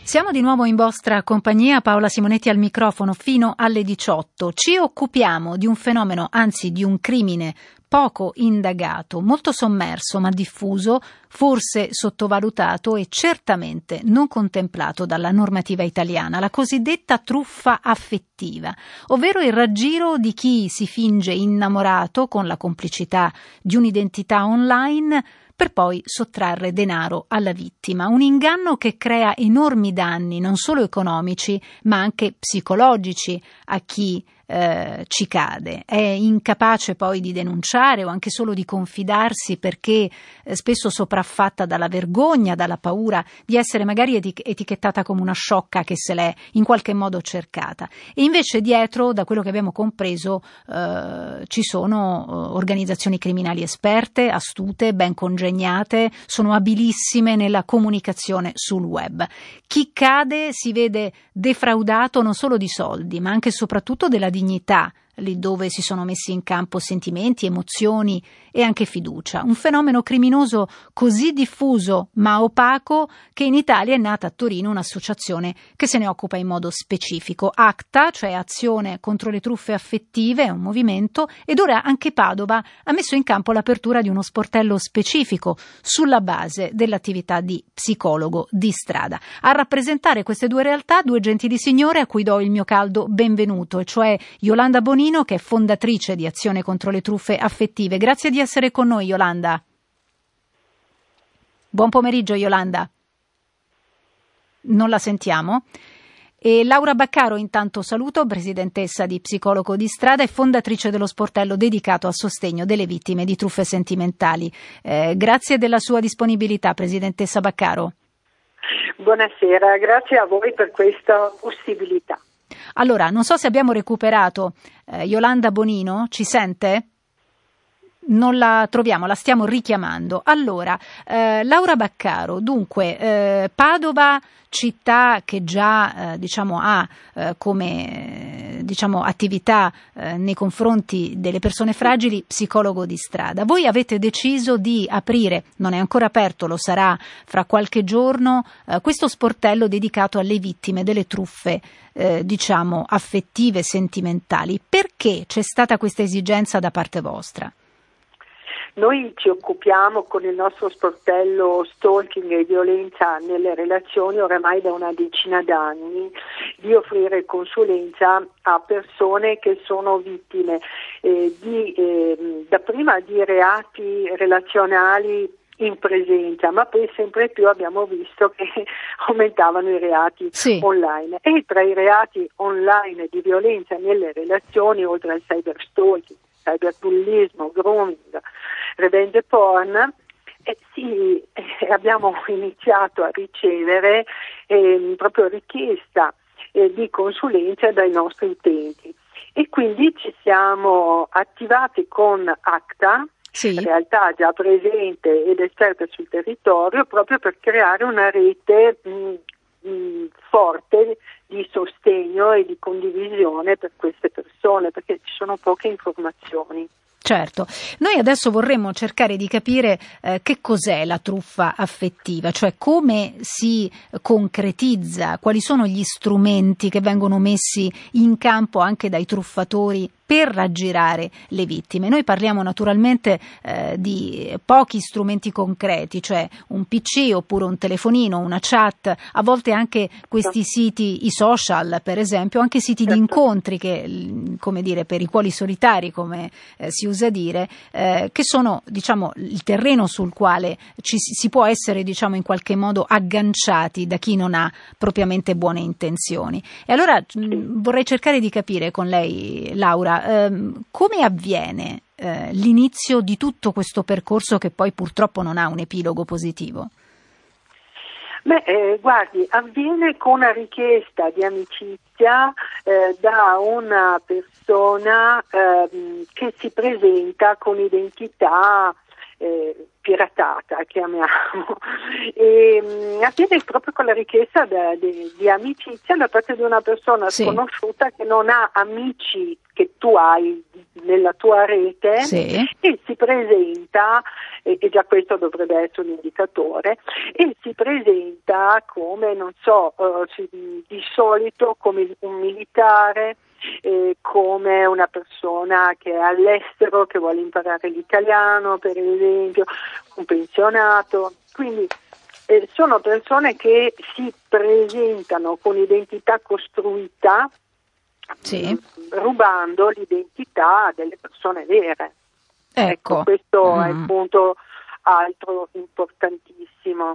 Siamo di nuovo in vostra compagnia, Paola Simonetti al microfono fino alle 18. Ci occupiamo di un fenomeno, anzi di un crimine poco indagato, molto sommerso ma diffuso, forse sottovalutato e certamente non contemplato dalla normativa italiana, la cosiddetta truffa affettiva, ovvero il raggiro di chi si finge innamorato con la complicità di un'identità online per poi sottrarre denaro alla vittima. Un inganno che crea enormi danni, non solo economici, ma anche psicologici a chi ci cade. È incapace poi di denunciare o anche solo di confidarsi perché spesso sopraffatta dalla vergogna, dalla paura di essere magari etichettata come una sciocca che se l'è in qualche modo cercata. E invece dietro, da quello che abbiamo compreso, ci sono organizzazioni criminali esperte, astute, ben congegnate, sono abilissime nella comunicazione sul web. Chi cade si vede defraudato non solo di soldi, ma anche e soprattutto della dignità, lì dove si sono messi in campo sentimenti, emozioni e anche fiducia. Un fenomeno criminoso così diffuso ma opaco che in Italia è nata a Torino un'associazione che se ne occupa in modo specifico. ACTA, cioè Azione contro le truffe affettive, è un movimento, ed ora anche Padova ha messo in campo l'apertura di uno sportello specifico sulla base dell'attività di psicologo di strada. A rappresentare queste due realtà, due gentili signore a cui do il mio caldo benvenuto, e cioè Yolanda Bonino, che è fondatrice di Azione contro le truffe affettive. Grazie di essere con noi, Yolanda. Buon pomeriggio, Yolanda. Non la sentiamo. E Laura Baccaro, intanto saluto, presidentessa di Psicologo di Strada e fondatrice dello sportello dedicato al sostegno delle vittime di truffe sentimentali. Grazie della sua disponibilità, presidentessa Baccaro. Buonasera, grazie a voi per questa possibilità. Allora, non so se abbiamo recuperato Yolanda Bonino, ci sente? Non la troviamo, la stiamo richiamando. Allora, Laura Baccaro, dunque, Padova, città che già ha come attività nei confronti delle persone fragili, psicologo di strada. Voi avete deciso di aprire, non è ancora aperto, lo sarà fra qualche giorno, questo sportello dedicato alle vittime delle truffe affettive, sentimentali. Perché c'è stata questa esigenza da parte vostra? Noi ci occupiamo con il nostro sportello stalking e violenza nelle relazioni oramai da una decina d'anni di offrire consulenza a persone che sono vittime dapprima di reati relazionali in presenza, ma poi sempre più abbiamo visto che aumentavano i reati online, e tra i reati online di violenza nelle relazioni, oltre al cyberstalking, cyberbullismo, grooming, revenge porn, abbiamo iniziato a ricevere proprio richiesta di consulenza dai nostri utenti, e quindi ci siamo attivati con ACTA, realtà già presente ed esperta sul territorio, proprio per creare una rete forte di sostegno e di condivisione per queste persone, perché ci sono poche informazioni. Certo, noi adesso vorremmo cercare di capire che cos'è la truffa affettiva, cioè come si concretizza, quali sono gli strumenti che vengono messi in campo anche dai truffatori per raggirare le vittime. Noi parliamo naturalmente di pochi strumenti concreti, cioè un PC oppure un telefonino, una chat, a volte anche questi siti, i social per esempio, anche siti di incontri che, come dire, per i cuori solitari, come si usa dire, che sono il terreno sul quale si può essere in qualche modo agganciati da chi non ha propriamente buone intenzioni. E allora vorrei cercare di capire con lei, Laura, come avviene l'inizio di tutto questo percorso che poi purtroppo non ha un epilogo positivo? Guardi, avviene con una richiesta di amicizia da una persona che si presenta con identità che piratata, chiamiamo, e avviene proprio con la richiesta di amicizia da parte di una persona sconosciuta che non ha amici che tu hai nella tua rete, e si presenta, e già questo dovrebbe essere un indicatore, e si presenta come, non so, di solito come un militare, come una persona che è all'estero, che vuole imparare l'italiano, per esempio, un pensionato. Quindi sono persone che si presentano con identità costruita, rubando l'identità delle persone vere. Ecco, questo è il punto altro importantissimo.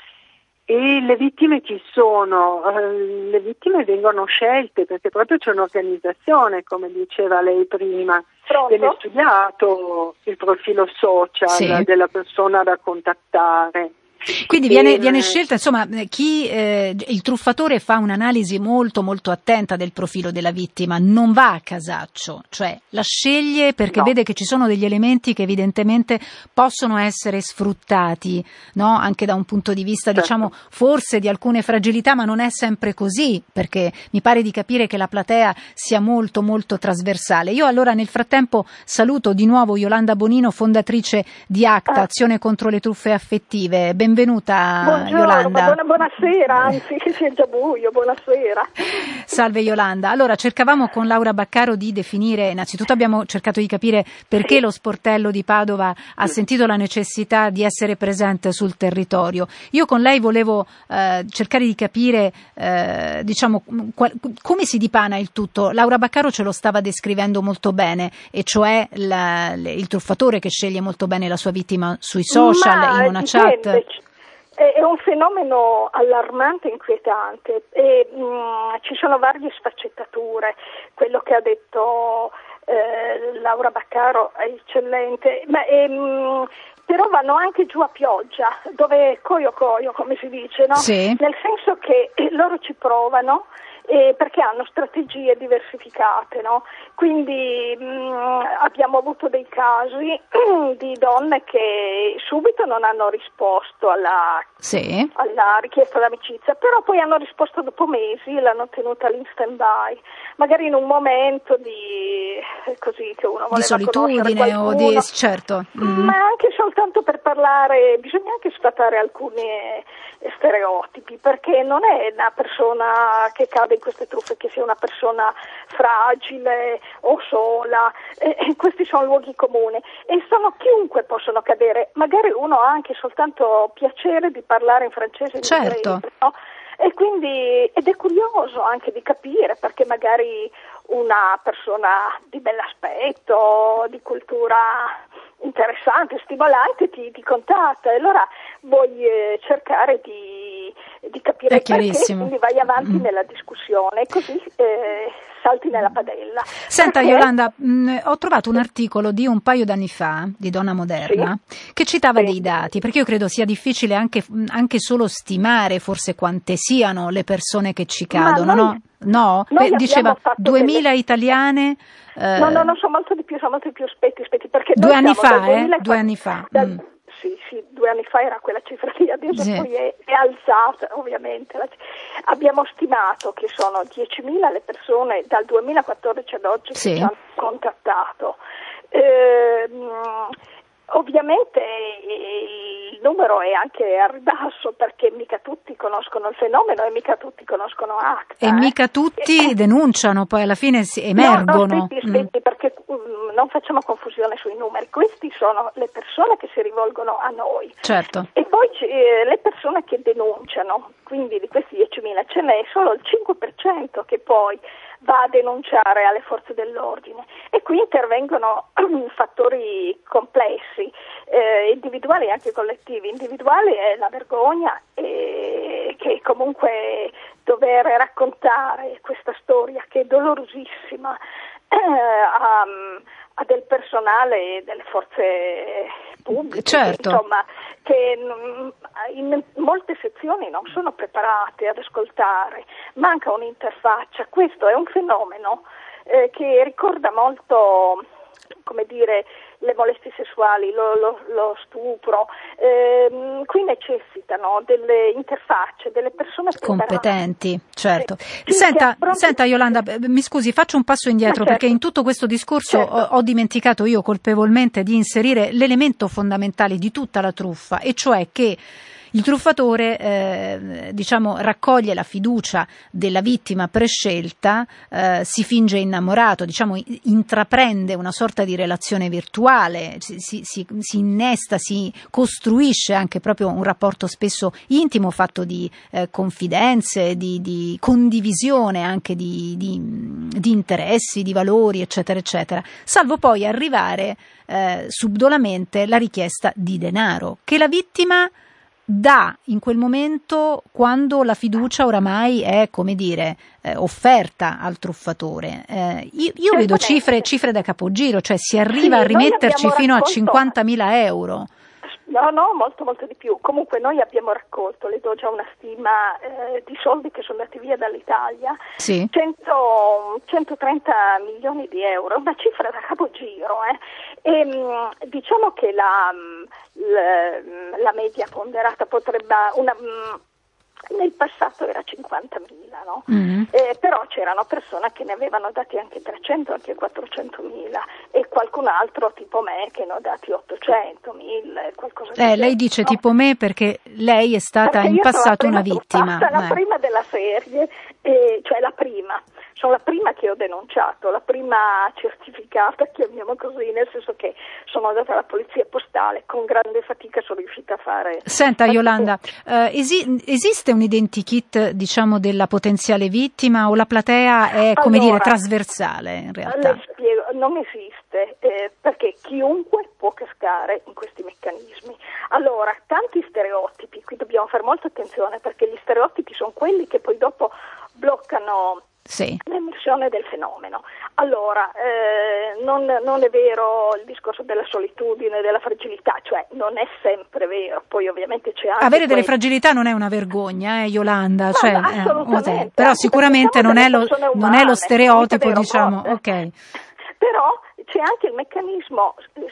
E le vittime ci sono, le vittime vengono scelte perché proprio c'è un'organizzazione, come diceva lei prima, viene studiato il profilo social della persona da contattare. Quindi viene scelta, insomma, il truffatore fa un'analisi molto molto attenta del profilo della vittima, non va a casaccio, cioè la sceglie perché vede che ci sono degli elementi che evidentemente possono essere sfruttati, no? Anche da un punto di vista, diciamo, forse di alcune fragilità, ma non è sempre così, perché mi pare di capire che la platea sia molto molto trasversale. Io allora nel frattempo saluto di nuovo Yolanda Bonino, fondatrice di ACTA, Azione contro le truffe affettive. Benvenuta. Buongiorno, Yolanda. Buonasera, anzi che sia già buio, buonasera. Salve Yolanda. Allora cercavamo con Laura Baccaro di definire, innanzitutto abbiamo cercato di capire perché lo sportello di Padova ha sentito la necessità di essere presente sul territorio. Io con lei volevo cercare di capire diciamo come si dipana il tutto. Laura Baccaro ce lo stava descrivendo molto bene, e cioè il truffatore che sceglie molto bene la sua vittima sui social, in una chat. È un fenomeno allarmante e inquietante, e ci sono varie sfaccettature. Quello che ha detto Laura Baccaro è eccellente, però vanno anche giù a pioggia, dove coio, come si dice, no? Nel senso che loro ci provano, perché hanno strategie diversificate, no? Quindi abbiamo avuto dei casi di donne che subito non hanno risposto alla richiesta d'amicizia, però poi hanno risposto dopo mesi e l'hanno tenuta lì in stand-by, magari in un momento di così che uno voleva di solitudine o di ma anche soltanto per parlare. Bisogna anche sfatare alcuni stereotipi, perché non è una persona che cade in queste truffe che sia una persona fragile o sola, questi sono luoghi comuni e chiunque possono cadere, magari uno ha anche soltanto piacere di parlare in francese e in inglese, no? E quindi ed è curioso anche di capire perché magari una persona di bell'aspetto, di cultura interessante, stimolante ti contatta, e allora vuoi cercare di capire perché, quindi vai avanti nella discussione e così salti nella padella. Senta Yolanda, ho trovato un articolo di un paio d'anni fa di Donna Moderna che citava dei dati, perché io credo sia difficile anche solo stimare forse quante siano le persone che ci cadono, no? Diceva 2000 italiane. No, sono molto di più, aspetti, perché 2 anni fa, 2 anni fa. Sì, 2 anni fa era quella cifra lì, adesso poi è alzata ovviamente. Abbiamo stimato che sono 10.000 le persone dal 2014 ad oggi che ci hanno contattato. Ovviamente il numero è anche a ribasso, perché mica tutti conoscono il fenomeno e mica tutti conoscono ACTA. E mica tutti denunciano, poi alla fine emergono. No, aspetti, perché non facciamo confusione sui numeri. Questi sono le persone che si rivolgono a noi. Certo. E poi le persone che denunciano, quindi di questi 10.000 ce n'è solo il 5% che poi va a denunciare alle forze dell'ordine, e qui intervengono fattori complessi, individuali e anche collettivi. Individuali è la vergogna, che comunque dover raccontare questa storia che è dolorosissima a del personale delle forze pubbliche, insomma, che in molte sezioni non sono preparate ad ascoltare, manca un'interfaccia. Questo è un fenomeno che ricorda molto, come dire, le molestie sessuali, lo stupro, qui necessitano delle interfacce, delle persone competenti, certo. Senta Yolanda, mi scusi, faccio un passo indietro, certo, perché in tutto questo discorso ho dimenticato io colpevolmente di inserire l'elemento fondamentale di tutta la truffa, e cioè che il truffatore raccoglie la fiducia della vittima prescelta, si finge innamorato, intraprende una sorta di relazione virtuale, si innesta, si costruisce anche proprio un rapporto spesso intimo, fatto di confidenze, di condivisione anche di interessi, di valori, eccetera eccetera, salvo poi arrivare subdolamente la richiesta di denaro che la vittima dà in quel momento, quando la fiducia oramai è, offerta al truffatore. Io vedo cifre da capogiro, cioè si arriva a rimetterci fino a 50.000 euro. No, molto molto di più. Comunque noi abbiamo raccolto, le do già una stima di soldi che sono andati via dall'Italia, sì. 130 milioni di euro, una cifra da capogiro. E diciamo che la media ponderata potrebbe nel passato era 50.000, no? Però c'erano persone che ne avevano dati anche 300, anche 400.000, e qualcun altro tipo me che ne ho dati 800.000, qualcosa di genere. Lei dice tipo me perché lei è stata in passato una vittima. La prima della serie, cioè la prima. Sono la prima che ho denunciato, la prima certificata, chiamiamo così, nel senso che sono andata alla polizia postale, con grande fatica sono riuscita a fare. Senta Yolanda, esiste un identikit della potenziale vittima, o la platea è trasversale in realtà? Le spiego, non esiste, perché chiunque può cascare in questi meccanismi. Allora, tanti stereotipi, qui dobbiamo fare molta attenzione, perché gli stereotipi sono quelli che poi dopo bloccano l'emersione del fenomeno. Allora, non è vero il discorso della solitudine, della fragilità, cioè non è sempre vero, poi ovviamente c'è anche avere delle fragilità non è una vergogna, Yolanda, assolutamente, però sicuramente non è lo stereotipo, ok. Però c'è anche il meccanismo,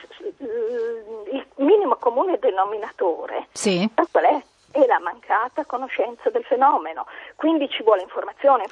il minimo comune denominatore, qual è? E la mancata conoscenza del fenomeno, quindi ci vuole informazione.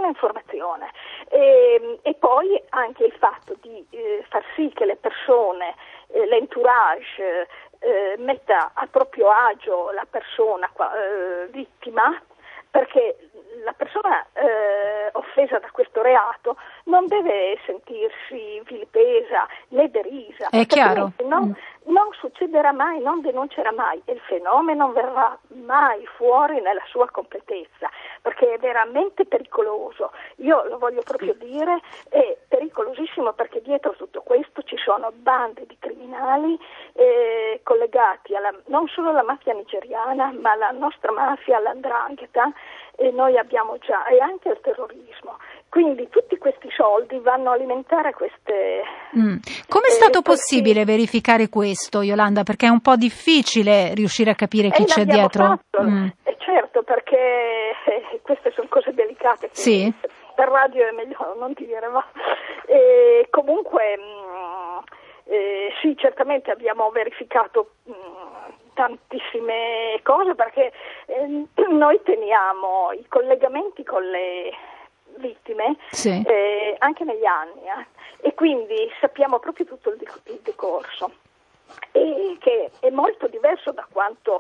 E poi anche il fatto di far sì che le persone, l'entourage, metta a proprio agio la persona vittima, perché la persona offesa da questo reato non deve sentirsi vilipesa né derisa. È chiaro. Non succederà mai, non denuncerà mai, e il fenomeno non verrà mai fuori nella sua completezza, perché è veramente pericoloso. Io lo voglio proprio dire, è pericolosissimo, perché dietro tutto questo ci sono bande di criminali collegati non solo alla mafia nigeriana, ma alla nostra mafia, all''ndrangheta, e noi abbiamo già, e anche al terrorismo. Quindi tutti questi soldi vanno a alimentare queste. Come è stato possibile verificare questo, Yolanda? Perché è un po' difficile riuscire a capire chi c'è dietro. Certo, perché queste sono cose delicate. Sì. Per radio è meglio non dire, ma comunque sì, certamente abbiamo verificato tantissime cose, perché noi teniamo i collegamenti con le vittime anche negli anni, e quindi sappiamo proprio tutto il decorso, e che è molto diverso da quanto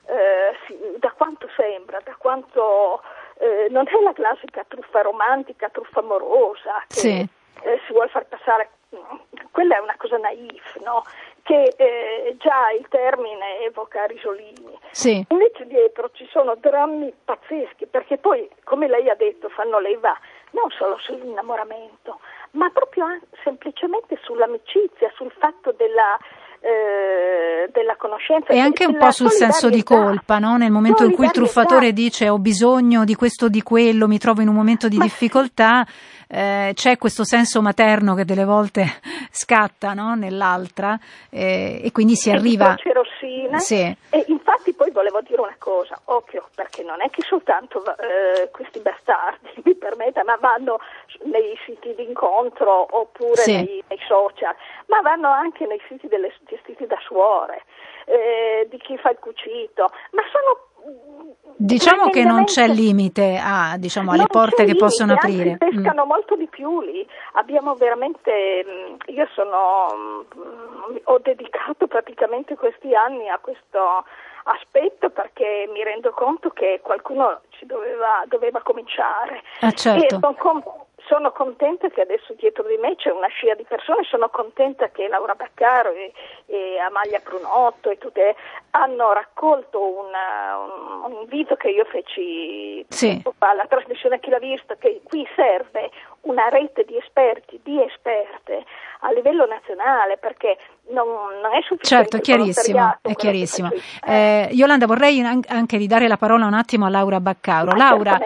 sembra, da quanto non è la classica truffa romantica, truffa amorosa che si vuole far passare. Quella è una cosa naif, no? Che già il termine evoca risolini. Invece dietro ci sono drammi pazzeschi, perché poi, come lei ha detto, fanno leva non solo sull'innamoramento, ma proprio semplicemente sull'amicizia, sul fatto della conoscenza e anche un po' sul senso di colpa, no? Nel momento in cui il truffatore dice ho bisogno di questo o di quello, mi trovo in un momento di difficoltà, c'è questo senso materno che delle volte scatta, no? Nell'altra, e quindi si arriva di croce rossina, e infatti infatti poi volevo dire una cosa, occhio, perché non è che soltanto questi bastardi, mi permetta, ma vanno nei siti di incontro oppure nei social, ma vanno anche nei siti gestiti da suore, di chi fa il cucito, ma sono... Diciamo che non c'è limite alle porte che possono aprire. Pescano molto di più lì. Abbiamo veramente, io ho dedicato praticamente questi anni a questo aspetto perché mi rendo conto che qualcuno ci doveva cominciare. Certo. E sono contenta che adesso dietro di me c'è una scia di persone, sono contenta che Laura Baccaro e Amalia Prunotto e tutte hanno raccolto un invito che io feci tempo fa alla trasmissione Chi l'ha visto, che qui serve una rete di esperti, di esperte a livello nazionale, perché non è sufficiente. Certo, è chiarissimo. Yolanda, vorrei anche ridare la parola un attimo a Laura Baccaro. Laura,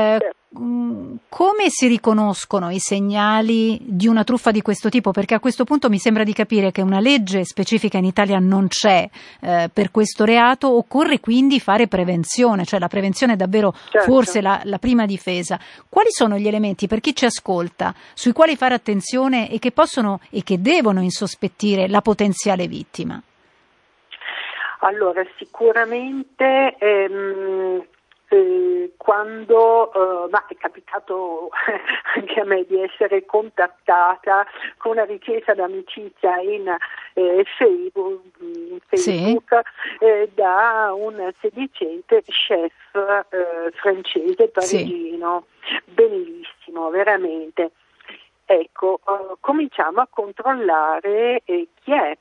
come si riconoscono i segnali di una truffa di questo tipo? Perché a questo punto mi sembra di capire che una legge specifica in Italia non c'è per questo reato, occorre quindi fare prevenzione, cioè la prevenzione è davvero forse la prima difesa. Quali sono gli elementi, per chi ci ascolta, sui quali fare attenzione e che possono e che devono insospettire la potenziale vittima? Allora, sicuramente quando è capitato anche a me di essere contattata con una richiesta d'amicizia in Facebook da un sedicente chef francese parigino, bellissimo veramente. Ecco, cominciamo a controllare chi è.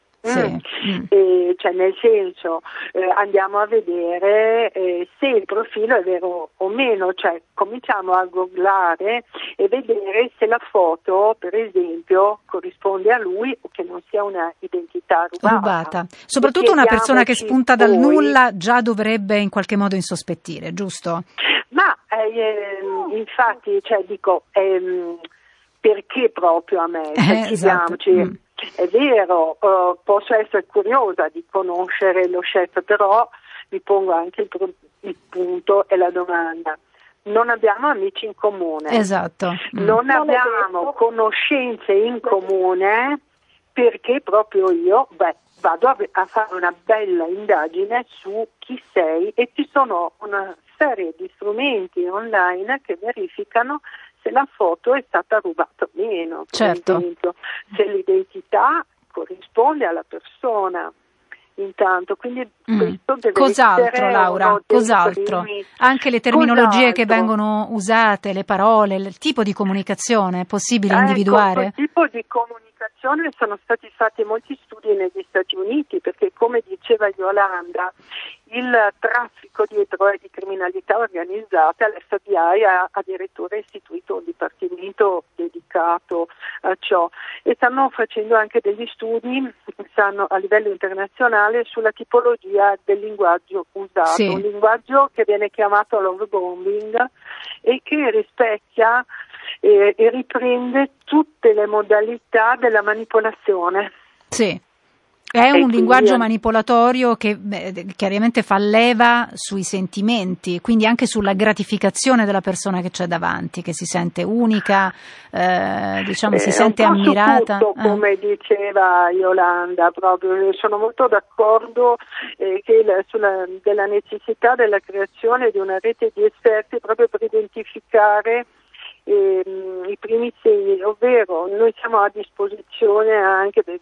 Cioè nel senso andiamo a vedere se il profilo è vero o meno, cioè cominciamo a googlare e vedere se la foto per esempio corrisponde a lui o che non sia una identità rubata. Soprattutto una persona che spunta dal nulla già dovrebbe in qualche modo insospettire, giusto? Ma infatti perché proprio a me? Chiediamoci. È vero, posso essere curiosa di conoscere lo chef, però mi pongo anche il punto e la domanda. Non abbiamo amici in comune. Esatto. Non abbiamo conoscenze in comune, perché proprio io vado a fare una bella indagine su chi sei e ci sono una serie di strumenti online che verificano se la foto è stata rubata o meno, certo. Per esempio, se l'identità corrisponde alla persona. Intanto, quindi questo deve Cos'altro, essere Laura? Cos'altro? Anche le terminologie che vengono usate, le parole, il tipo di comunicazione è possibile individuare? Il tipo di comunicazione sono stati fatti molti studi negli Stati Uniti, perché come diceva Yolanda, il traffico dietro è di criminalità organizzata, l'FBI ha addirittura istituito un dipartimento dedicato a ciò e stanno facendo anche degli studi a livello internazionale sulla tipologia del linguaggio usato, un linguaggio che viene chiamato love bombing e che rispecchia e riprende tutte le modalità della manipolazione. Sì. È un linguaggio manipolatorio che chiaramente fa leva sui sentimenti, quindi anche sulla gratificazione della persona che c'è davanti, che si sente unica, si sente ammirata. Tutto, come diceva Yolanda, proprio sono molto d'accordo della necessità della creazione di una rete di esperti proprio per identificare i primi segni, ovvero noi siamo a disposizione anche per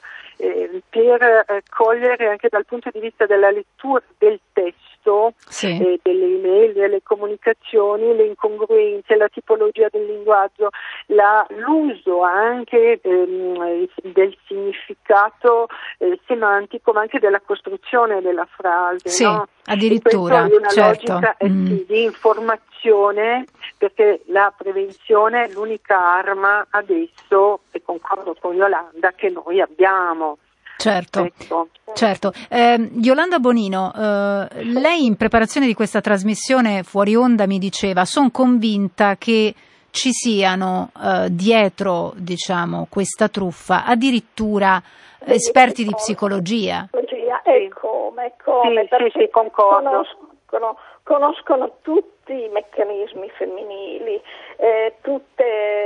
cogliere anche dal punto di vista della lettura del testo, delle email, delle comunicazioni, le incongruenze, la tipologia del linguaggio, l'uso anche del significato semantico, ma anche della costruzione della frase. Sì, no? addirittura, è una certo. logica di informazione, perché la prevenzione è l'unica arma adesso, e concordo con Yolanda, che noi abbiamo. Certo. Yolanda Bonino, lei in preparazione di questa trasmissione fuori onda mi diceva: sono convinta che ci siano dietro, questa truffa, addirittura esperti di psicologia. e come, sì, concordo. Conoscono tutti i meccanismi femminili, tutte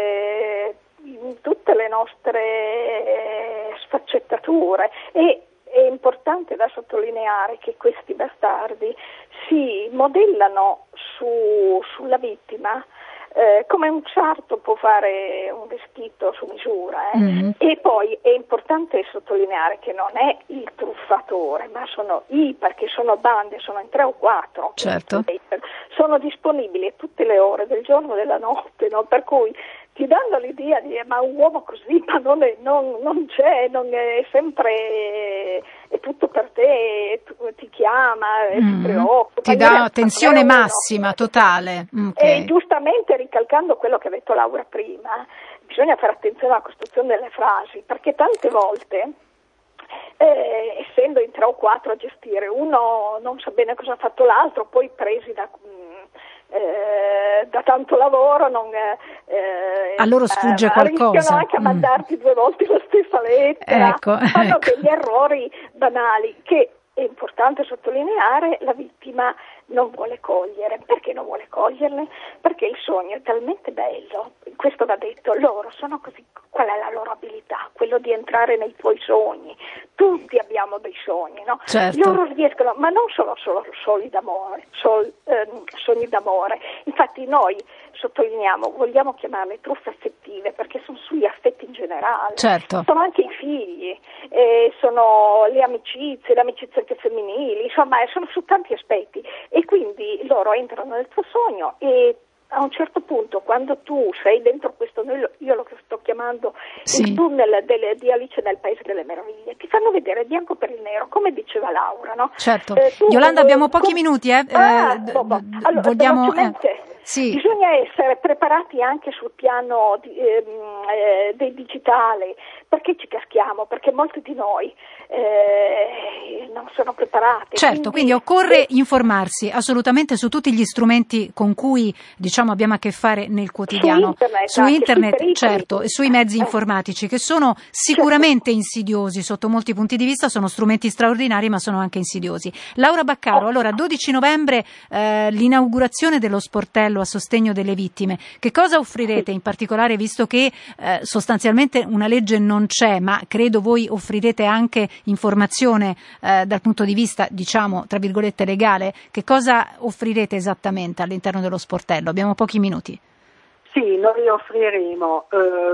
le nostre sfaccettature, e è importante da sottolineare che questi bastardi si modellano sulla vittima come un sarto può fare un vestito su misura, E poi è importante sottolineare che non è il truffatore, ma perché sono bande, sono in 3 o 4, certo. Sono disponibili a tutte le ore del giorno e della notte, no? Per cui ti danno l'idea di ma un uomo così, ma non c'è, non è sempre, è tutto per te, ti chiama, si preoccupa. Ti dà attenzione massima, totale. Okay. E giustamente, ricalcando quello che ha detto Laura prima, bisogna fare attenzione alla costruzione delle frasi, perché tante volte, essendo in 3 o 4 a gestire, uno non sa bene cosa ha fatto l'altro, poi presi da tanto lavoro a loro sfugge qualcosa, rischiano anche a mandarti 2 volte la stessa lettera, fanno degli errori banali che è importante sottolineare. La vittima non vuole cogliere. Perché non vuole coglierle? Perché il sogno è talmente bello, questo va detto, loro sono così, qual è la loro abilità? Quello di entrare nei tuoi sogni. Tutti abbiamo dei sogni, no? Certo. Loro riescono, ma non solo sogni d'amore. Infatti noi sottolineiamo, vogliamo chiamarle truffe affettive perché sono sugli affetti in generale. Certo. Sono anche i figli, sono le amicizie anche femminili, insomma sono su tanti aspetti, e quindi loro entrano nel tuo sogno e a un certo punto, quando tu sei dentro questo, io lo sto chiamando il tunnel di Alice nel Paese delle Meraviglie, ti fanno vedere bianco per il nero, come diceva Laura, no? Certo. Yolanda, abbiamo pochi minuti, allora, vogliamo... Sì. Bisogna essere preparati anche sul piano del digitale, perché ci caschiamo, perché molti di noi non sono preparati. Certo, quindi occorre informarsi assolutamente su tutti gli strumenti con cui abbiamo a che fare nel quotidiano, su internet certo, e sui mezzi informatici, che sono sicuramente insidiosi sotto molti punti di vista, sono strumenti straordinari ma sono anche insidiosi. Laura Baccaro, allora 12 novembre l'inaugurazione dello sportello a sostegno delle vittime, che cosa offrirete in particolare, visto che sostanzialmente una legge non c'è, ma credo voi offrirete anche informazione dal punto di vista, tra virgolette, legale? Che cosa offrirete esattamente all'interno dello sportello? Abbiamo pochi minuti. Sì, noi offriremo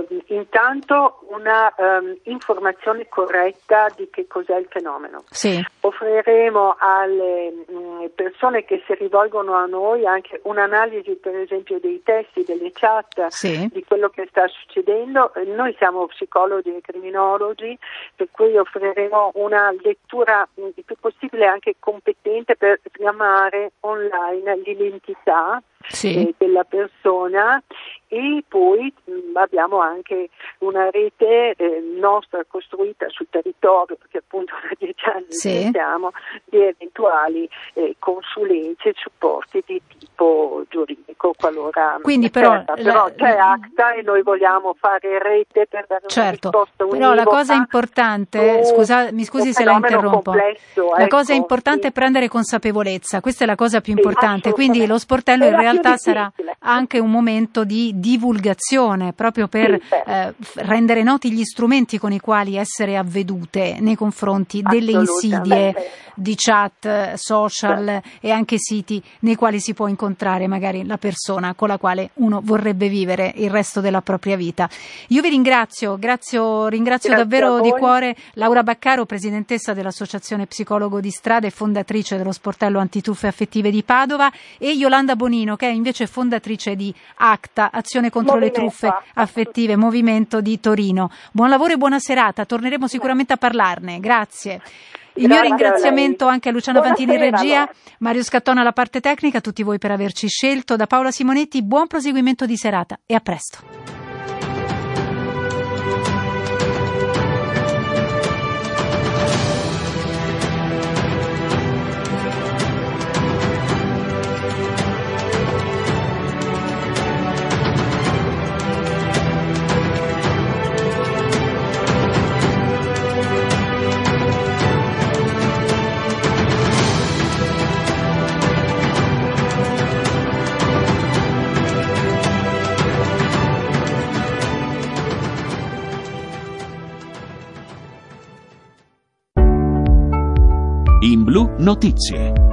intanto una informazione corretta di che cos'è il fenomeno. Sì. Offriremo alle persone che si rivolgono a noi anche un'analisi, per esempio, dei testi, delle chat, di quello che sta succedendo. Noi siamo psicologi e criminologi, per cui offriremo una lettura il più possibile anche competente per chiamare online l'identità della persona, e poi abbiamo anche una rete nostra costruita sul territorio, perché appunto da 10 anni siamo, di eventuali consulenze e supporti di tipo giuridico, qualora. Quindi però c'è ACTA e noi vogliamo fare rete per dare una risposta univoca. Però la cosa importante, mi scusi se la interrompo, la cosa importante è prendere consapevolezza, questa è la cosa più importante, quindi lo sportello in realtà sarà anche un momento di divulgazione, proprio per rendere noti gli strumenti con i quali essere avvedute nei confronti delle insidie di chat, social e anche siti nei quali si può incontrare magari la persona con la quale uno vorrebbe vivere il resto della propria vita. Io vi ringrazio davvero di cuore Laura Baccaro, presidentessa dell'Associazione Psicologo di Strada e fondatrice dello sportello antitruffe affettive di Padova, e Yolanda Bonino, che è invece fondatrice di ACTA, Azione contro le truffe affettive, movimento di Torino. Buon lavoro e buona serata, torneremo sicuramente a parlarne. Grazie. Il mio ringraziamento anche a Luciano Fantini in regia, Mario Scattone alla parte tecnica, a tutti voi per averci scelto. Da Paola Simonetti, buon proseguimento di serata e a presto. In Blu Notizie.